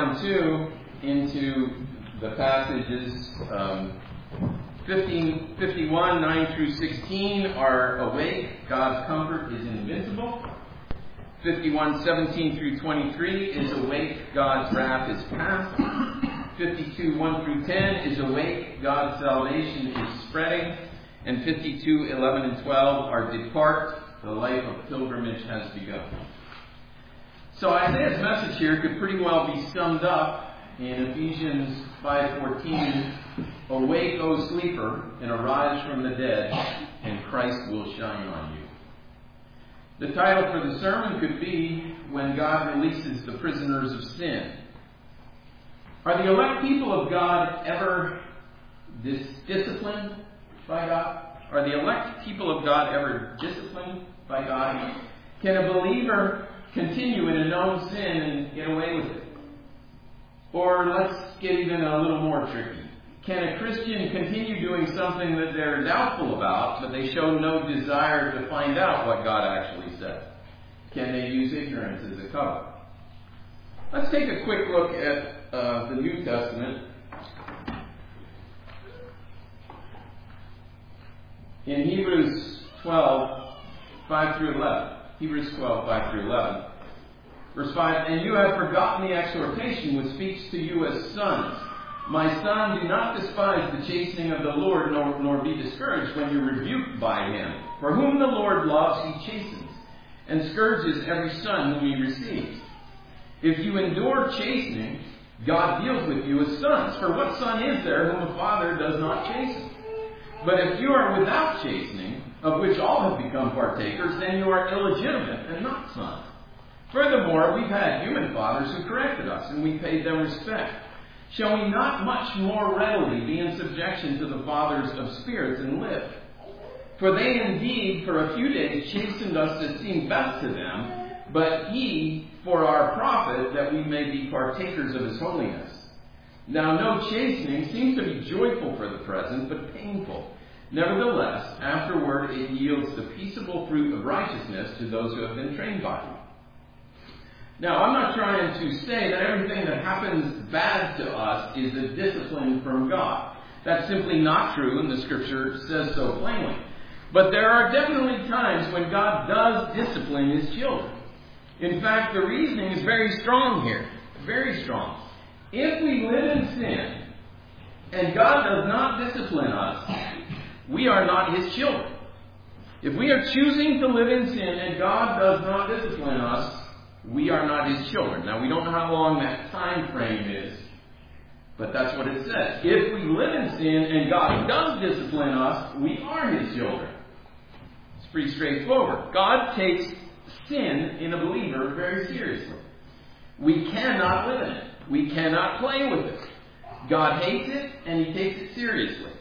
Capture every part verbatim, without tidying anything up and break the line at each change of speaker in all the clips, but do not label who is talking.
down too into the passages um, fifteen, fifty-one, nine through sixteen are awake, God's comfort is invincible. fifty-one, seventeen through twenty-three is awake, God's wrath is past. fifty-two, one through ten is awake, God's salvation is spreading. And fifty-two, eleven and twelve are depart, the life of pilgrimage has begun. So Isaiah's message here could pretty well be summed up in Ephesians five fourteen, awake, O sleeper, and arise from the dead, and Christ will shine on you. The title for the sermon could be, When God Releases the Prisoners of Sin. Are the elect people of God ever dis- disciplined by God? Are the elect people of God ever disciplined by God? Can a believer continue in a known sin and get away with it? Or let's get even a little more tricky. Can a Christian continue doing something that they're doubtful about, but they show no desire to find out what God actually said? Can they use ignorance as a cover? Let's take a quick look at uh, the New Testament. In Hebrews twelve, five through eleven. Hebrews twelve, five through eleven. Verse five, and you have forgotten the exhortation which speaks to you as sons. My son, do not despise the chastening of the Lord, nor, nor be discouraged when you're rebuked by him. For whom the Lord loves, he chastens, and scourges every son whom he receives. If you endure chastening, God deals with you as sons. For what son is there whom a father does not chasten? But if you are without chastening, of which all have become partakers, then you are illegitimate and not sons. Furthermore, we've had human fathers who corrected us, and we paid them respect. Shall we not much more readily be in subjection to the fathers of spirits and live? For they indeed for a few days chastened us as seemed best to them, but he for our profit, that we may be partakers of his holiness. Now no chastening seems to be joyful for the present, but painful. Nevertheless, afterward it yields the peaceable fruit of righteousness to those who have been trained by him. Now, I'm not trying to say that everything that happens bad to us is a discipline from God. That's simply not true, and the Scripture says so plainly. But there are definitely times when God does discipline his children. In fact, the reasoning is very strong here. Very strong. If we live in sin, and God does not discipline us, we are not his children. If we are choosing to live in sin, and God does not discipline us, we are not his children. Now, we don't know how long that time frame is, but that's what it says. If we live in sin and God does discipline us, we are his children. It's pretty straightforward. God takes sin in a believer very seriously. We cannot live in it. We cannot play with it. God hates it, and he takes it seriously.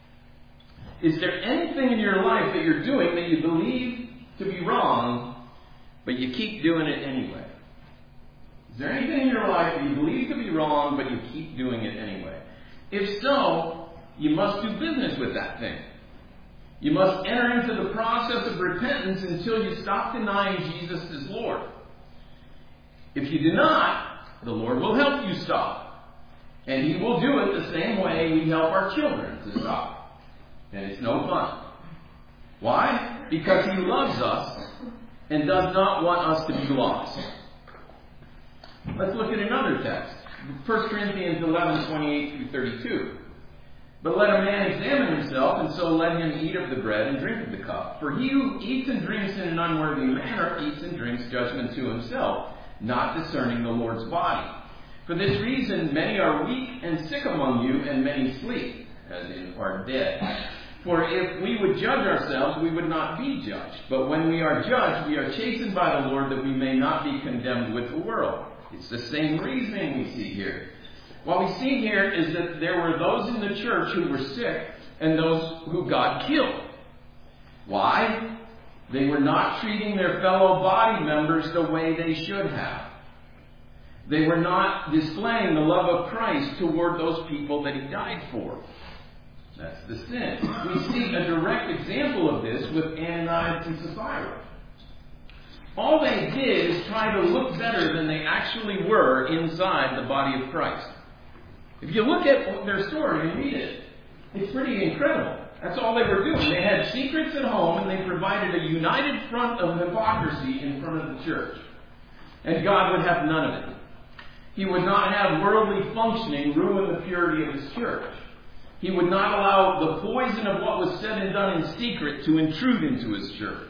Is there anything in your life that you're doing that you believe to be wrong, but you keep doing it anyway? Is there anything in your life that you believe to be wrong, but you keep doing it anyway? If so, you must do business with that thing. You must enter into the process of repentance until you stop denying Jesus as Lord. If you do not, the Lord will help you stop. And he will do it the same way we help our children to stop. And it's no fun. Why? Because he loves us and does not want us to be lost. Let's look at another text. First Corinthians eleven, twenty-eight through thirty-two. But let a man examine himself, and so let him eat of the bread and drink of the cup. For he who eats and drinks in an unworthy manner eats and drinks judgment to himself, not discerning the Lord's body. For this reason many are weak and sick among you, and many sleep, as in are dead. For if we would judge ourselves, we would not be judged. But when we are judged, we are chastened by the Lord, that we may not be condemned with the world. It's the same reasoning we see here. What we see here is that there were those in the church who were sick and those who God killed. Why? They were not treating their fellow body members the way they should have. They were not displaying the love of Christ toward those people that he died for. That's the sin. We see a direct example of this with Ananias and Sapphira. All they did is try to look better than they actually were inside the body of Christ. If you look at their story and read it, it's pretty incredible. That's all they were doing. They had secrets at home, and they provided a united front of hypocrisy in front of the church. And God would have none of it. He would not have worldly functioning ruin the purity of His church. He would not allow the poison of what was said and done in secret to intrude into His church.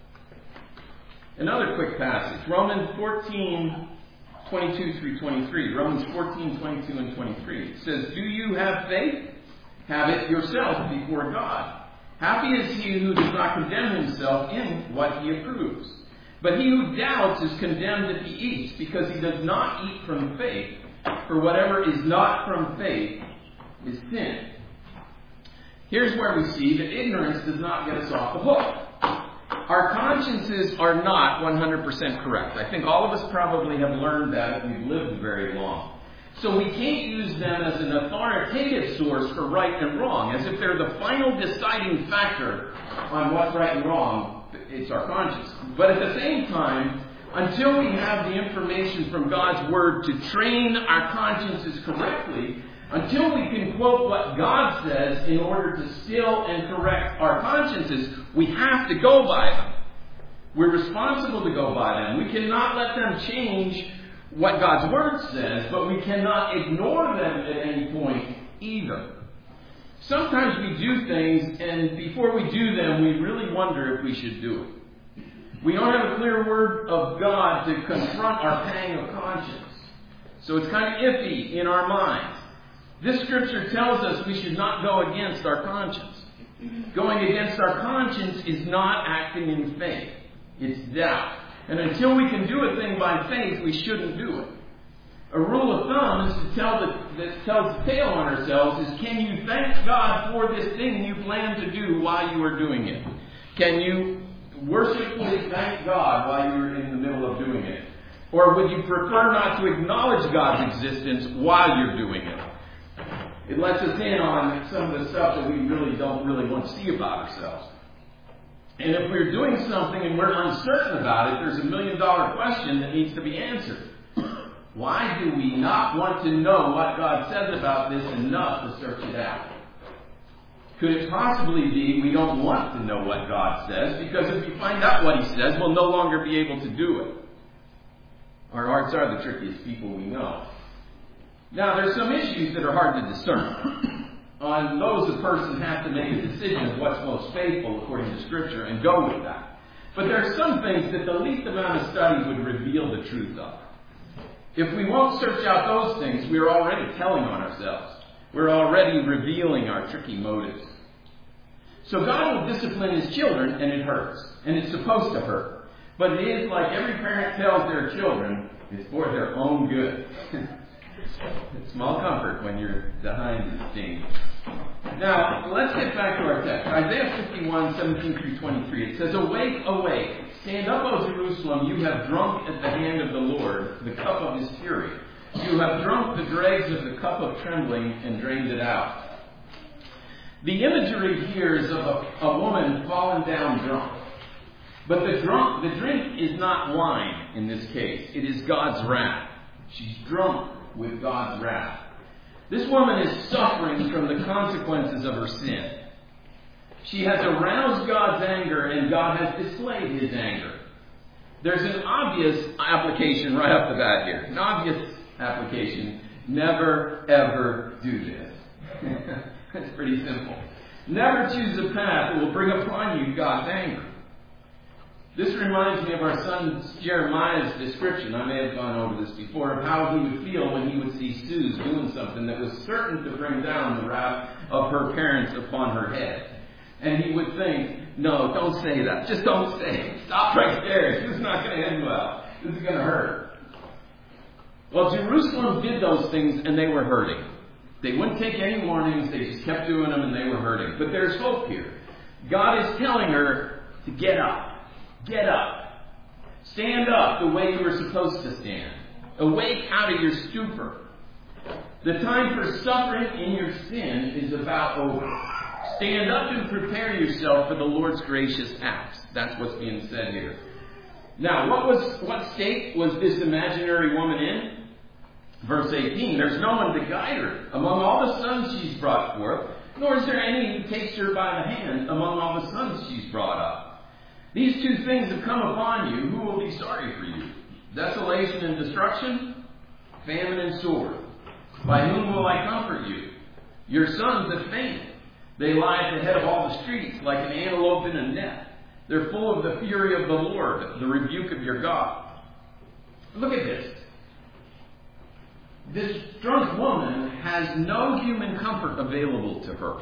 Another quick passage, Romans fourteen, twenty-two through twenty-three. Romans fourteen, twenty-two and twenty-three. It says, "Do you have faith? Have it yourself before God. Happy is he who does not condemn himself in what he approves. But he who doubts is condemned if he eats, because he does not eat from faith. For whatever is not from faith is sin." Here's where we see that ignorance does not get us off the hook. Our consciences are not one hundred percent correct. I think all of us probably have learned that if we've lived very long. So we can't use them as an authoritative source for right and wrong, as if they're the final deciding factor on what's right and wrong. It's our conscience. But at the same time, until we have the information from God's Word to train our consciences correctly, until we can quote what God says in order to still and correct our consciences, we have to go by them. We're responsible to go by them. We cannot let them change what God's Word says, but we cannot ignore them at any point either. Sometimes we do things, and before we do them, we really wonder if we should do it. We don't have a clear word of God to confront our pang of conscience. So it's kind of iffy in our minds. This scripture tells us we should not go against our conscience. Going against our conscience is not acting in faith. It's doubt. And until we can do a thing by faith, we shouldn't do it. A rule of thumb is to tell the, that tells the tale on ourselves is, can you thank God for this thing you plan to do while you are doing it? Can you worshipfully thank God while you're in the middle of doing it? Or would you prefer not to acknowledge God's existence while you're doing it? It lets us in on some of the stuff that we really don't really want to see about ourselves. And if we're doing something and we're uncertain about it, there's a million dollar question that needs to be answered. Why do we not want to know what God says about this enough to search it out? Could it possibly be we don't want to know what God says, because if we find out what He says, we'll no longer be able to do it? Our hearts are the trickiest people we know. Now, there's some issues that are hard to discern. On those, a person has to make a decision of what's most faithful according to Scripture and go with that. But there are some things that the least amount of study would reveal the truth of. If we won't search out those things, we're already telling on ourselves. We're already revealing our tricky motives. So God will discipline His children, and it hurts. And it's supposed to hurt. But it is like every parent tells their children, it's for their own good. Small comfort when you're behind the scenes. Now, let's get back to our text. Isaiah fifty-one, seventeen through twenty-three. It says, "Awake, awake, stand up, O Jerusalem, you have drunk at the hand of the Lord the cup of His fury. You have drunk the dregs of the cup of trembling and drained it out." The imagery here is of a, a woman fallen down drunk. But the drunk, the drink is not wine in this case. It is God's wrath. She's drunk with God's wrath. This woman is suffering from the consequences of her sin. She has aroused God's anger, and God has displayed His anger. There's an obvious application right off the bat here. An obvious application. Never, ever do this. It's pretty simple. Never choose a path that will bring upon you God's anger. This reminds me of our son Jeremiah's description, I may have gone over this before, of how he would feel when he would see Suze doing something that was certain to bring down the wrath of her parents upon her head. And he would think, no, don't say that. Just don't say it. Stop right there. This is not going to end well. This is going to hurt. Well, Jerusalem did those things, and they were hurting. They wouldn't take any warnings. They just kept doing them, and they were hurting. But there's hope here. God is telling her to get up. Get up. Stand up the way you were supposed to stand. Awake out of your stupor. The time for suffering in your sin is about over. Stand up and prepare yourself for the Lord's gracious acts. That's what's being said here. Now, what was what state was this imaginary woman in? Verse eighteen, there's no one to guide her among all the sons she's brought forth, nor is there any who takes her by the hand among all the sons she's brought up. These two things have come upon you. Who will be sorry for you? Desolation and destruction, famine and sword. By whom will I comfort you? Your sons have fainted. They lie at the head of all the streets like an antelope in a net. They're full of the fury of the Lord, the rebuke of your God. Look at this. This drunk woman has no human comfort available to her.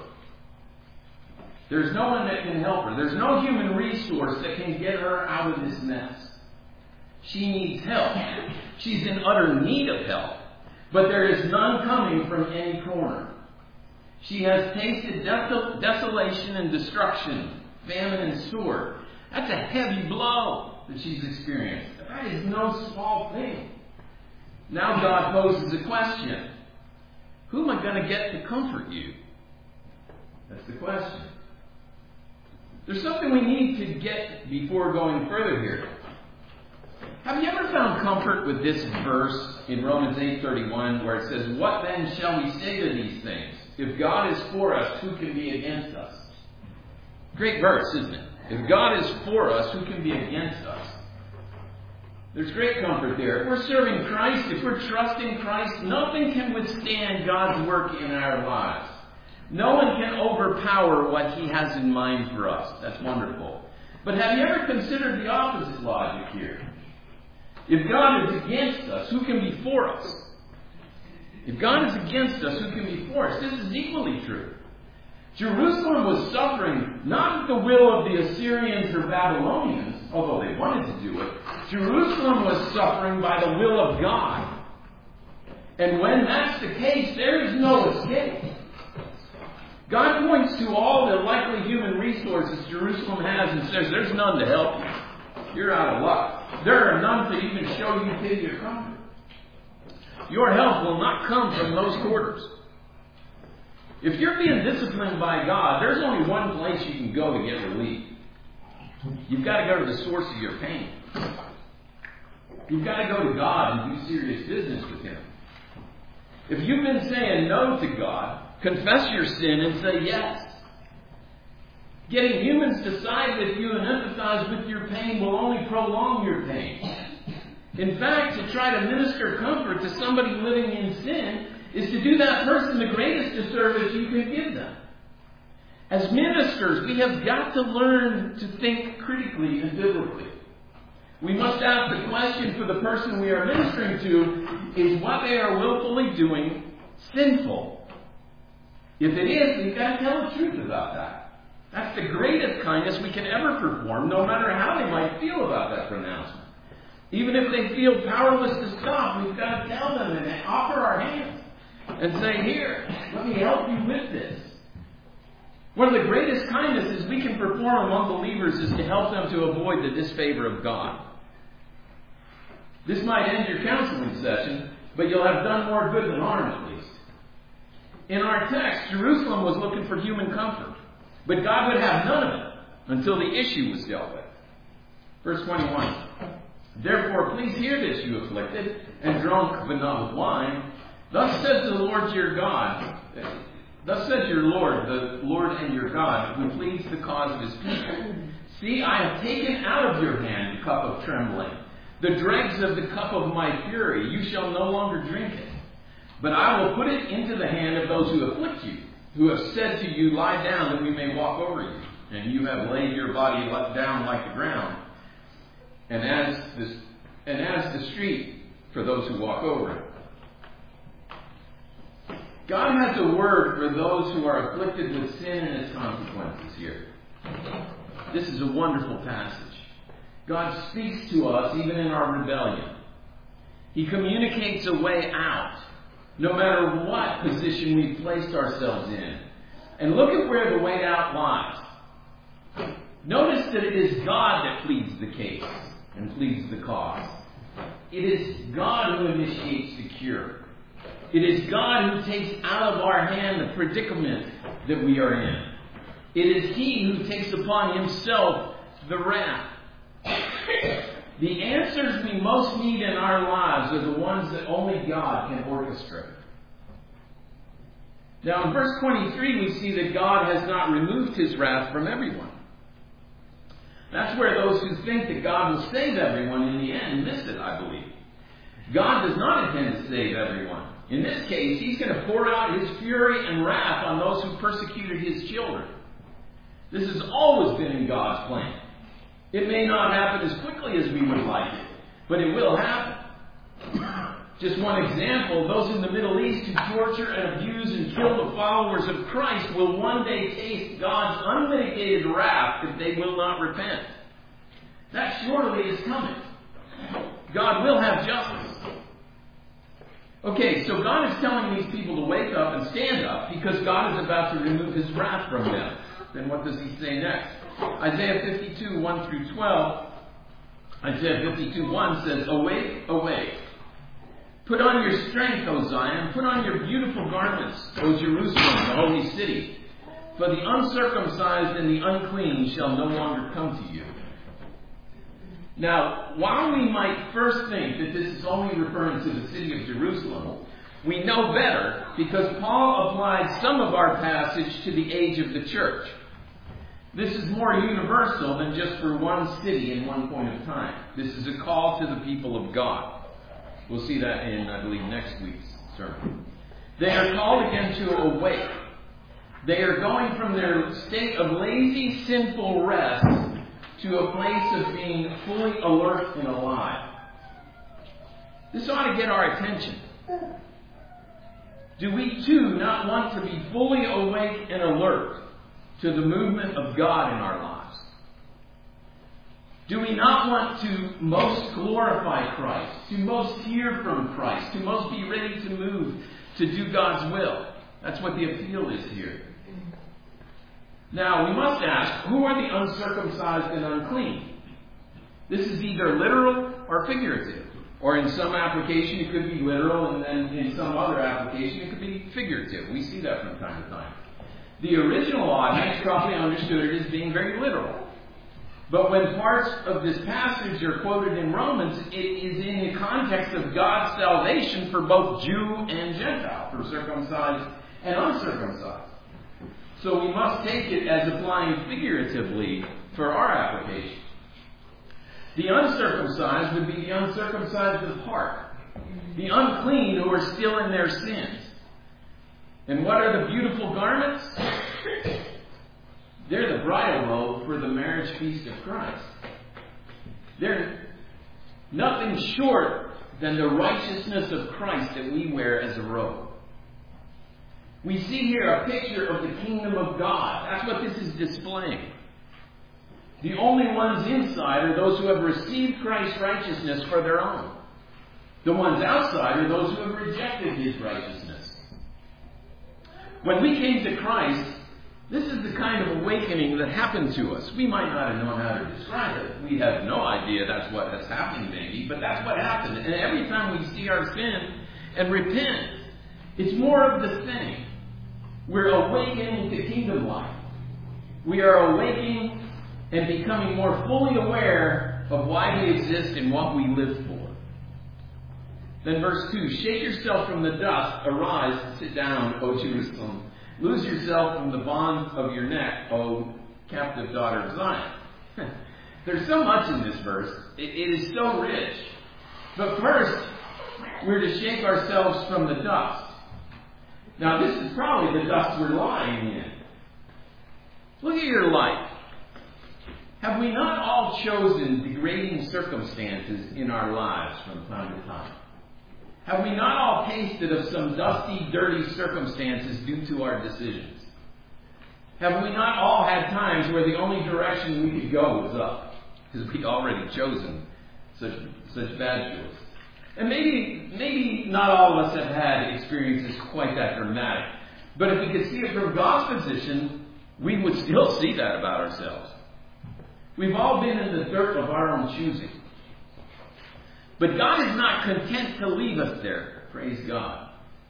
There's no one that can help her. There's no human resource that can get her out of this mess. She needs help. She's in utter need of help. But there is none coming from any corner. She has tasted desol- desolation and destruction, famine and sword. That's a heavy blow that she's experienced. That is no small thing. Now God poses a question. Who am I going to get to comfort you? That's the question. There's something we need to get before going further here. Have you ever found comfort with this verse in Romans eight thirty-one where it says, what then shall we say to these things? If God is for us, who can be against us? Great verse, isn't it? If God is for us, who can be against us? There's great comfort there. If we're serving Christ, if we're trusting Christ, nothing can withstand God's work in our lives. No one can overpower what He has in mind for us. That's wonderful. But have you ever considered the opposite logic here? If God is against us, who can be for us? If God is against us, who can be for us? This is equally true. Jerusalem was suffering not at the will of the Assyrians or Babylonians, although they wanted to do it. Jerusalem was suffering by the will of God. And when that's the case, there is no escape. God points to all the likely human resources Jerusalem has and says, there's none to help you. You're out of luck. There are none to even show you pity or comfort. Your help will not come from those quarters. If you're being disciplined by God, there's only one place you can go to get relief. You've got to go to the source of your pain. You've got to go to God and do serious business with Him. If you've been saying no to God, confess your sin and say yes. Getting humans to side with you and empathize with your pain will only prolong your pain. In fact, to try to minister comfort to somebody living in sin is to do that person the greatest disservice you could give them. As ministers, we have got to learn to think critically and biblically. We must ask the question for the person we are ministering to, is what they are willfully doing sinful? If it is, we've got to tell the truth about that. That's the greatest kindness we can ever perform, no matter how they might feel about that pronouncement. Even if they feel powerless to stop, we've got to tell them and offer our hands and say, here, let me help you with this. One of the greatest kindnesses we can perform among believers is to help them to avoid the disfavor of God. This might end your counseling session, but you'll have done more good than harm at least. In our text, Jerusalem was looking for human comfort, but God would have none of it until the issue was dealt with. Verse twenty-one. Therefore, please hear this, you afflicted, and drunk, but not with wine. Thus says the Lord your God, thus says your Lord, the Lord and your God, who pleads the cause of His people. See, I have taken out of your hand the cup of trembling, the dregs of the cup of my fury. You shall no longer drink it. But I will put it into the hand of those who afflict you, who have said to you, lie down that we may walk over you. And you have laid your body down like the ground, and as the, and as the street for those who walk over it. God has a word for those who are afflicted with sin and its consequences here. This is a wonderful passage. God speaks to us even in our rebellion. He communicates a way out, no matter what position we've placed ourselves in. And look at where the way out lies. Notice that it is God that pleads the case and pleads the cause. It is God who initiates the cure. It is God who takes out of our hand the predicament that we are in. It is He who takes upon Himself the wrath. The answers we most need in our lives are the ones that only God can orchestrate. Now in verse twenty-three we see that God has not removed His wrath from everyone. That's where those who think that God will save everyone in the end miss it, I believe. God does not intend to save everyone. In this case, He's going to pour out His fury and wrath on those who persecuted His children. This has always been in God's plan. It may not happen as quickly as we would like it, but it will happen. Just one example, those in the Middle East who torture and abuse and kill the followers of Christ will one day taste God's unmitigated wrath if they will not repent. That surely is coming. God will have justice. Okay, so God is telling these people to wake up and stand up because God is about to remove His wrath from them. Then what does He say next? Isaiah fifty-two, one through twelve. Isaiah fifty-two, one says, "Awake, awake. Put on your strength, O Zion. Put on your beautiful garments, O Jerusalem, the holy city. For the uncircumcised and the unclean shall no longer come to you." Now, while we might first think that this is only referring to the city of Jerusalem, we know better because Paul applied some of our passage to the age of the church. This is more universal than just for one city in one point of time. This is a call to the people of God. We'll see that in, I believe, next week's sermon. They are called again to awake. They are going from their state of lazy, sinful rest to a place of being fully alert and alive. This ought to get our attention. Do we too not want to be fully awake and alert to the movement of God in our lives? Do we not want to most glorify Christ, to most hear from Christ, to most be ready to move to do God's will? That's what the appeal is here. Now, we must ask, who are the uncircumcised and unclean? This is either literal or figurative. Or in some application it could be literal, and then in some other application it could be figurative. We see that from time to time. The original audience probably understood it as being very literal. But when parts of this passage are quoted in Romans, it is in the context of God's salvation for both Jew and Gentile, for circumcised and uncircumcised. So we must take it as applying figuratively for our application. The uncircumcised would be the uncircumcised of heart, the unclean who are still in their sins. And what are the beautiful garments? They're the bridal robe for the marriage feast of Christ. They're nothing short than the righteousness of Christ that we wear as a robe. We see here a picture of the kingdom of God. That's what this is displaying. The only ones inside are those who have received Christ's righteousness for their own. The ones outside are those who have rejected His righteousness. When we came to Christ, this is the kind of awakening that happened to us. We might not have known how to describe it. We have no idea that's what has happened maybe, but that's what happened. And every time we see our sin and repent, it's more of the same. We're awakening to kingdom life. We are awakening and becoming more fully aware of why we exist and what we live for. Then verse two, "Shake yourself from the dust, arise and sit down, O Jerusalem. Loose yourself from the bonds of your neck, O captive daughter of Zion." There's so much in this verse. It, it is so rich. But first, we're to shake ourselves from the dust. Now, this is probably the dust we're lying in. Look at your life. Have we not all chosen degrading circumstances in our lives from time to time? Have we not all tasted of some dusty, dirty circumstances due to our decisions? Have we not all had times where the only direction we could go was up? Because we'd already chosen such, such bad choices. And maybe, maybe not all of us have had experiences quite that dramatic. But if we could see it from God's position, we would still see that about ourselves. We've all been in the dirt of our own choosing. But God is not content to leave us there. Praise God.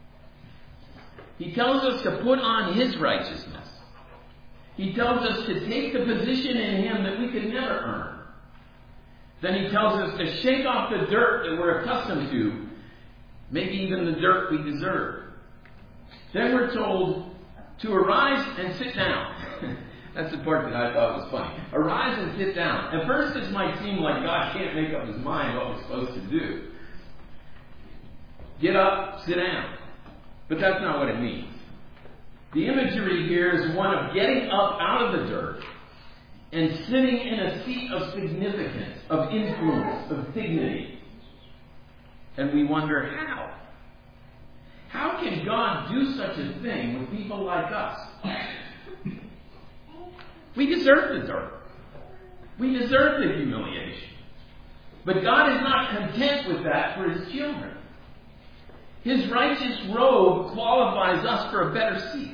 He tells us to put on His righteousness. He tells us to take the position in Him that we could never earn. Then he tells us to shake off the dirt that we're accustomed to, maybe even the dirt we deserve. Then we're told to arise and sit down. That's the part that I thought was funny. Arise and sit down. At first this might seem like God can't make up his mind what we're supposed to do. Get up, sit down. But that's not what it means. The imagery here is one of getting up out of the dirt and sitting in a seat of significance, of influence, of dignity. And we wonder how. How can God do such a thing with people like us? We deserve the dirt. We deserve the humiliation. But God is not content with that for his children. His righteous robe qualifies us for a better seat.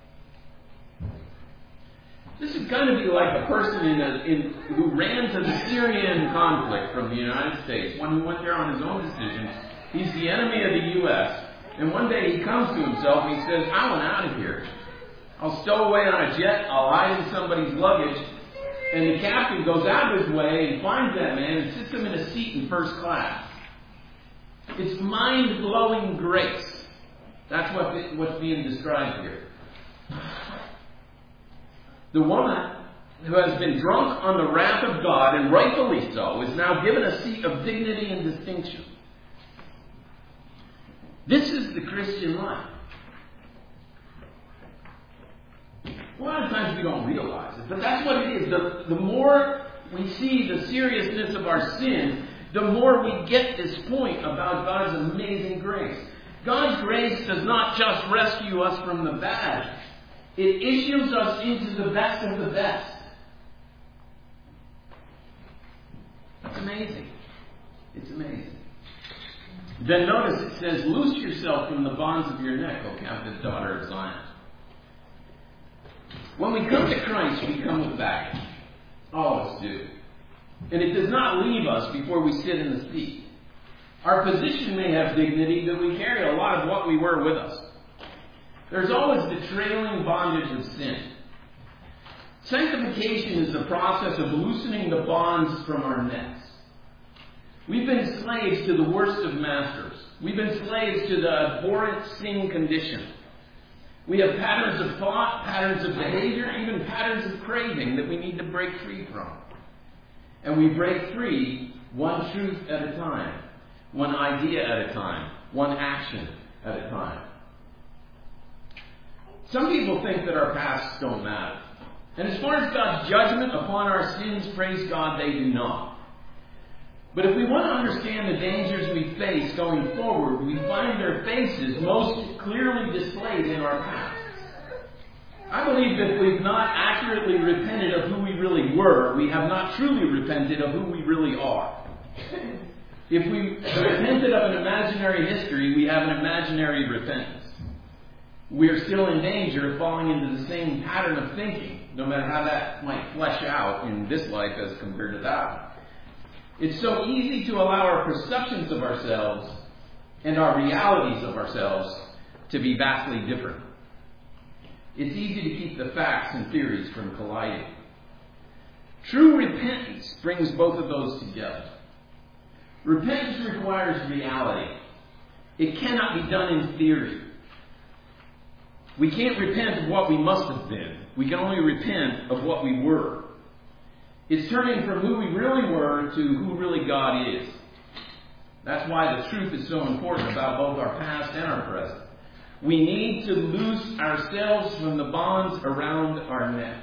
This would kind of be like a person in a, in, who ran to the Syrian conflict from the United States, one who went there on his own decision. He's the enemy of the U S, and one day he comes to himself and he says, I want out of here. I'll stow away on a jet, I'll hide in somebody's luggage, and the captain goes out of his way and finds that man and sits him in a seat in first class. It's mind-blowing grace. That's what, what's being described here. The woman who has been drunk on the wrath of God, and rightfully so, is now given a seat of dignity and distinction. This is the Christian life. A lot of times we don't realize it, but that's what it is. The, the more we see the seriousness of our sin, the more we get this point about God's amazing grace. God's grace does not just rescue us from the bad. It issues us into the best of the best. That's amazing. It's amazing. Then notice it says, loose yourself from the bonds of your neck, O captive daughter of Zion. When we come to Christ, we come with baggage. All of us do. And it does not leave us before we sit in the seat. Our position may have dignity, but we carry a lot of what we were with us. There's always the trailing bondage of sin. Sanctification is the process of loosening the bonds from our necks. We've been slaves to the worst of masters. We've been slaves to the abhorrent sin condition. We have patterns of thought, patterns of behavior, even patterns of craving that we need to break free from. And we break free one truth at a time, one idea at a time, one action at a time. Some people think that our pasts don't matter. And as far as God's judgment upon our sins, praise God, they do not. But if we want to understand the dangers we face going forward, we find their faces most clearly displayed in our past. I believe that if we've not accurately repented of who we really were, we have not truly repented of who we really are. If we repented of an imaginary history, we have an imaginary repentance. We are still in danger of falling into the same pattern of thinking, no matter how that might flesh out in this life as compared to that. It's so easy to allow our perceptions of ourselves and our realities of ourselves to be vastly different. It's easy to keep the facts and theories from colliding. True repentance brings both of those together. Repentance requires reality. It cannot be done in theory. We can't repent of what we must have been. We can only repent of what we were. It's turning from who we really were to who really God is. That's why the truth is so important about both our past and our present. We need to loose ourselves from the bonds around our neck.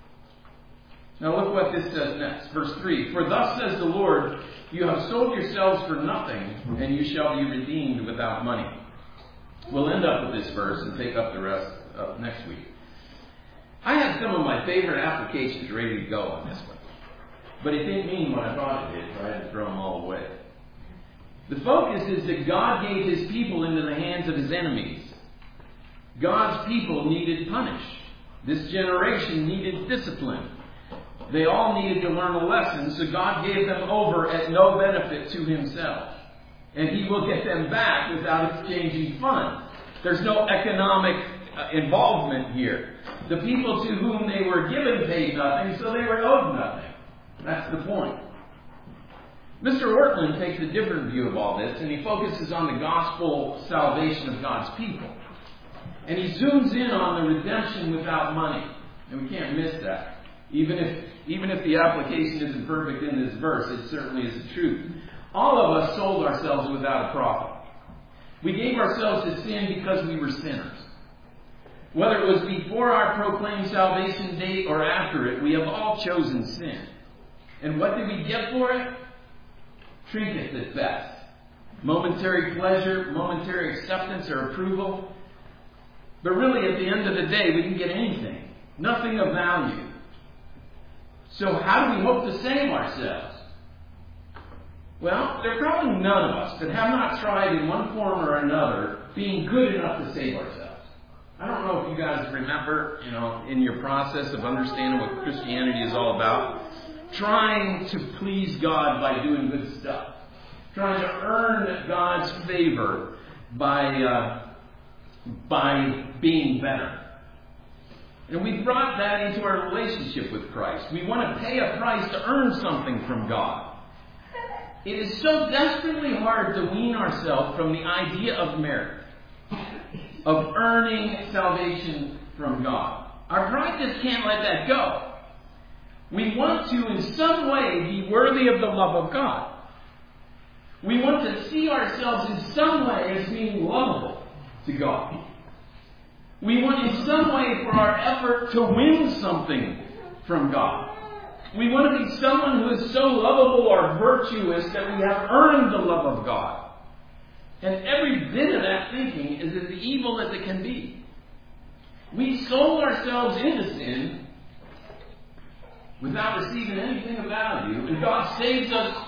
Now look what this says next. Verse three. For thus says the Lord, you have sold yourselves for nothing, and you shall be redeemed without money. We'll end up with this verse and take up the rest of next week. I had some of my favorite applications ready to go on this one. But it didn't mean what I thought it did, so I had to throw them all away. The focus is that God gave his people into the hands of his enemies. God's people needed punished. This generation needed discipline. They all needed to learn a lesson, so God gave them over at no benefit to himself. And he will get them back without exchanging funds. There's no economic uh, involvement here. The people to whom they were given paid nothing, so they were owed nothing. That's the point. Mister Ortland takes a different view of all this, and he focuses on the gospel salvation of God's people. And he zooms in on the redemption without money. And we can't miss that. Even if, even if the application isn't perfect in this verse, it certainly is the truth. All of us sold ourselves without a profit. We gave ourselves to sin because we were sinners. Whether it was before our proclaimed salvation date or after it, we have all chosen sin. And what did we get for it? Trinkets at best. Momentary pleasure, momentary acceptance or approval. But really, at the end of the day, we didn't get anything. Nothing of value. So how do we hope to save ourselves? Well, there are probably none of us that have not tried in one form or another being good enough to save ourselves. I don't know if you guys remember, you know, in your process of understanding what Christianity is all about, trying to please God by doing good stuff. Trying to earn God's favor by, uh, by being better. And we brought that into our relationship with Christ. We want to pay a price to earn something from God. It is so desperately hard to wean ourselves from the idea of merit, of earning salvation from God. Our pride just can't let that go. We want to, in some way, be worthy of the love of God. We want to see ourselves in some way as being lovable to God. We want in some way for our effort to win something from God. We want to be someone who is so lovable or virtuous that we have earned the love of God. And every bit of that thinking is as evil as it can be. We sold ourselves into sin without receiving anything of value, and God saves us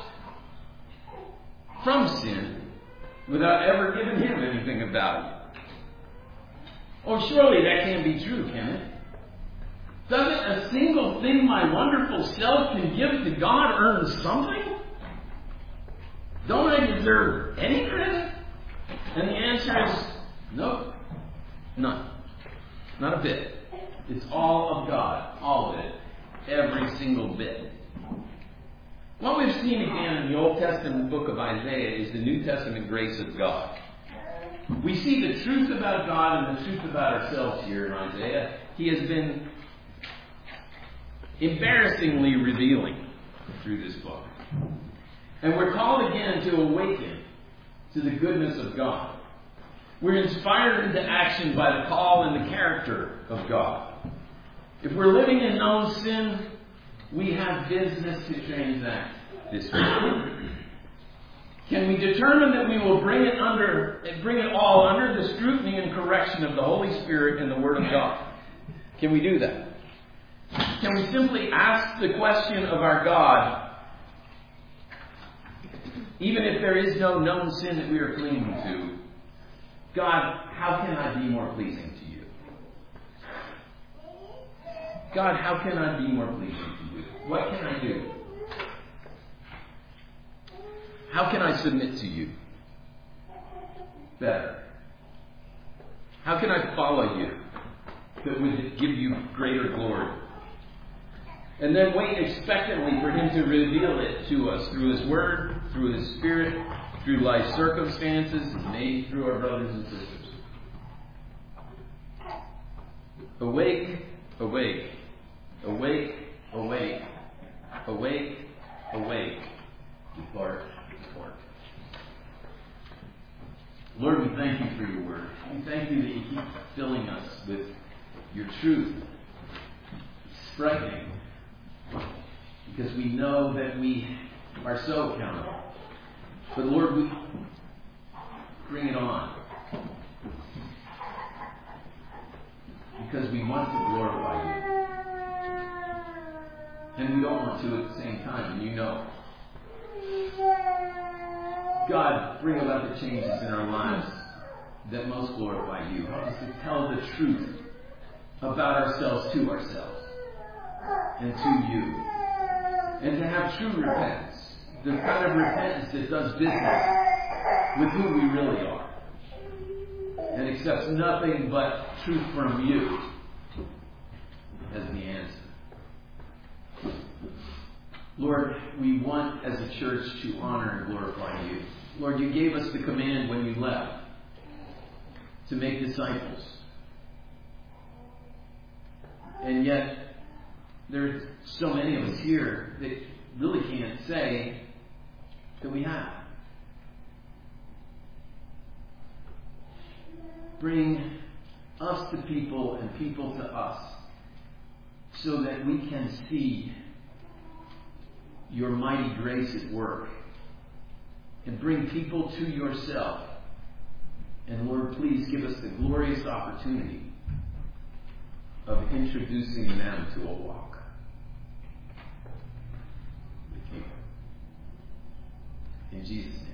from sin without ever giving Him anything of value. Oh, surely that can't be true, can it? Doesn't a single thing my wonderful self can give to God earn something? Don't I deserve any credit? And the answer is no. None. Not a bit. It's all of God. All of it. Every single bit. What we've seen again in the Old Testament book of Isaiah is the New Testament grace of God. We see the truth about God and the truth about ourselves here in Isaiah. He has been embarrassingly revealing through this book. And we're called again to awaken to the goodness of God. We're inspired into action by the call and the character of God. If we're living in known sin, we have business to transact this week. Can we determine that we will bring it under, bring it all under the scrutiny and correction of the Holy Spirit and the Word of God? Can we do that? Can we simply ask the question of our God, even if there is no known sin that we are clinging to, God, how can I be more pleasing to you? God, how can I be more pleasing to you? What can I do? How can I submit to you better? How can I follow you that would give you greater glory? And then wait expectantly for Him to reveal it to us through His Word, through His Spirit, through life circumstances, and maybe through our brothers and sisters. Awake, awake, awake, awake, awake, awake, depart. Lord, we thank you for your word. We thank you that you keep filling us with your truth. It's frightening because we know that we are so accountable. But Lord, we bring it on because we want to glorify you. And we don't want to at the same time, and you know. God, bring about the changes in our lives that most glorify you. Help us to tell the truth about ourselves to ourselves and to you. And to have true repentance. The kind of repentance that does business with who we really are. And accepts nothing but truth from you as the answer. Lord, we want as a church to honor and glorify you. Lord, you gave us the command when you left to make disciples. And yet, there's so many of us here that really can't say that we have. Bring us to people and people to us so that we can see your mighty grace at work and bring people to yourself. And Lord, please give us the glorious opportunity of introducing them to a walk with you. In Jesus' name.